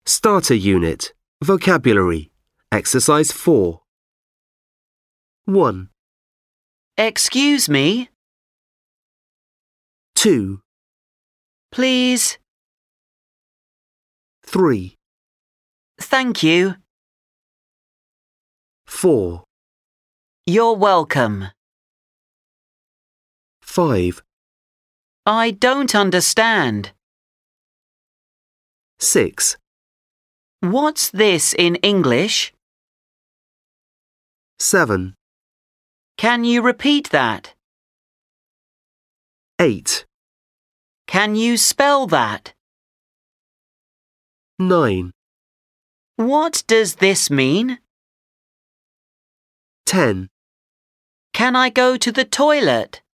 Starter Unit. Vocabulary. Exercise 4. 1, Excuse me, 2, please, 3, thank you, 4, you're welcome. 5, I don't understand. 6, What's this in English? 7, Can you repeat that? 8, Can you spell that? 9, What does this mean? 10. Can I go to the toilet?